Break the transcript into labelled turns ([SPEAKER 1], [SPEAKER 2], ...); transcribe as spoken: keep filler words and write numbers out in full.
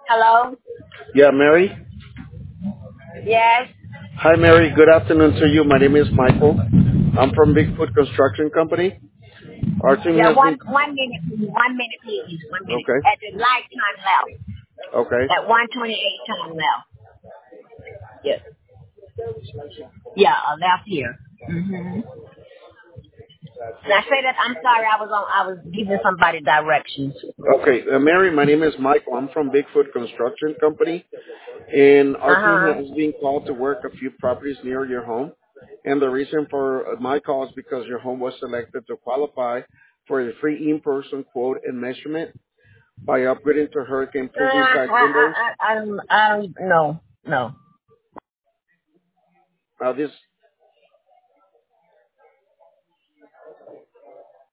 [SPEAKER 1] Hello?
[SPEAKER 2] Yeah, Mary.
[SPEAKER 1] Yes?
[SPEAKER 2] Hi, Mary. Good afternoon to you. My name is Michael. I'm from Bigfoot Construction Company. Our team
[SPEAKER 1] Yeah,
[SPEAKER 2] has
[SPEAKER 1] one
[SPEAKER 2] been
[SPEAKER 1] one minute, please. One minute, please. One minute.
[SPEAKER 2] okay.
[SPEAKER 1] At the light time left.
[SPEAKER 2] Okay.
[SPEAKER 1] At one twenty-eight time left. Yes. Yeah, uh, left here. Mm-hmm. Now say that I'm sorry. I was on. I was giving somebody directions.
[SPEAKER 2] Okay, uh, Mary. My name is Michael. I'm from Bigfoot Construction Company, and our
[SPEAKER 1] Uh
[SPEAKER 2] team
[SPEAKER 1] huh.
[SPEAKER 2] has been called to work a few properties near your home. And the reason for uh, my call is because your home was selected to qualify for a free in-person quote and measurement by upgrading to
[SPEAKER 1] Uh,
[SPEAKER 2] hurricane-proofing
[SPEAKER 1] I,
[SPEAKER 2] side
[SPEAKER 1] I,
[SPEAKER 2] windows.
[SPEAKER 1] I, I, don't, I don't. No, no.
[SPEAKER 2] Uh, this